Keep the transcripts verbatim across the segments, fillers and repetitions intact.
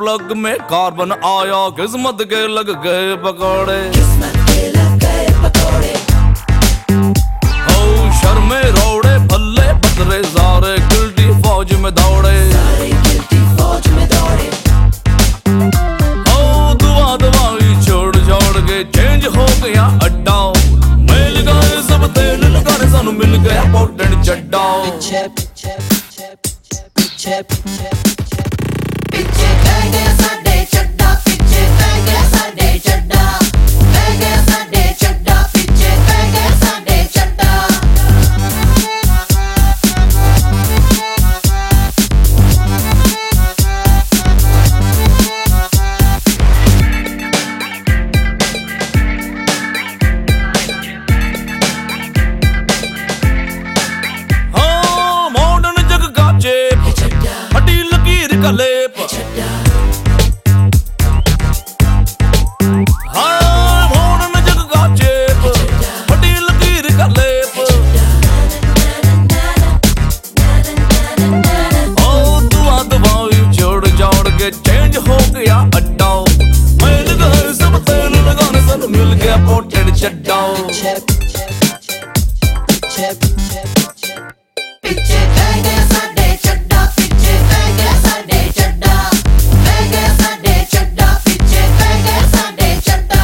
Plug में carbon आया, किस्मत के लग गए पकौड़े। ओ शर्मे रोड़े भल्ले बदरे सारे गिल्टी फौज में दौड़े। ओ दुआ दवाई छोड़ छोड़ के चेंज हो गया अड्डा, मेल गए सब तेल लगाने सानू मिल गया पोटेंट चड्डा। पीछे पीछे पीछे पीछे पीछे पै गया साडे चड्डा, पीछे पै गया साडे चड्डा, पै गया साडे चड्डा, पीछे पै गया साडे चड्डा। हाँ मॉडर्न जग का चेप, हटी लकीर का लेप। चेंज हो गया अड्डा, मिल गए सब तेल लगाने सानू मिल गया पोटेंट चड्डा। पीछे पै गया साडे चड्डा, पीछे पै गया साडे चड्डा, पै गया साडे चड्डा, पीछे पै गया साडे चड्डा।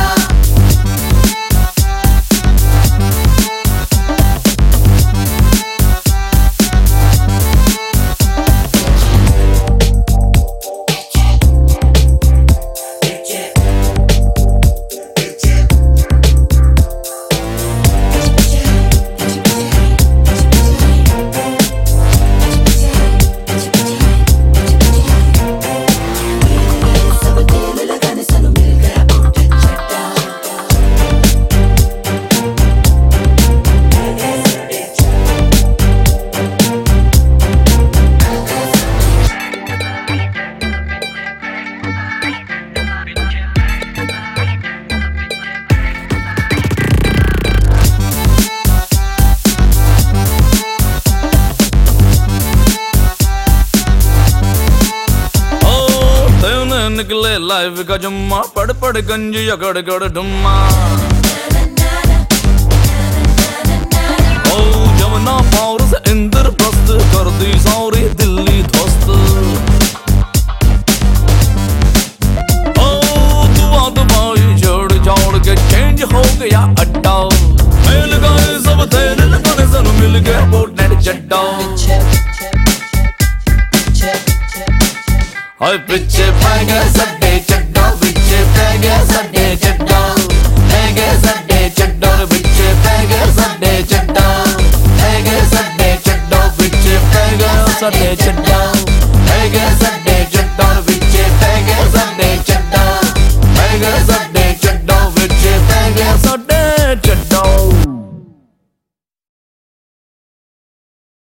निकले लाइव का जुम्मा, पड़ पड़ गंज यकड़ गड़ डुम्मा। ओ जमुना पार से इंद्रप्रस्थ कर दी सारी दिल्ली ध्वस्त। ओ दुआ दवाई जोड़ जोड़ के चेंज हो गया अड्डा, मिल गए सब तेल लगाने सानू मिल गया पोटेंट चड्डा। हाय पीछे पै गया साडे चड्डा, पीछे पै गया साडे चड्डा, पै गया साडे चड्डा, पीछे पै गया साडे चड्डा, पै गया साडे चड्डा, पीछे पै गया साडे चड्डा, पै गया साडे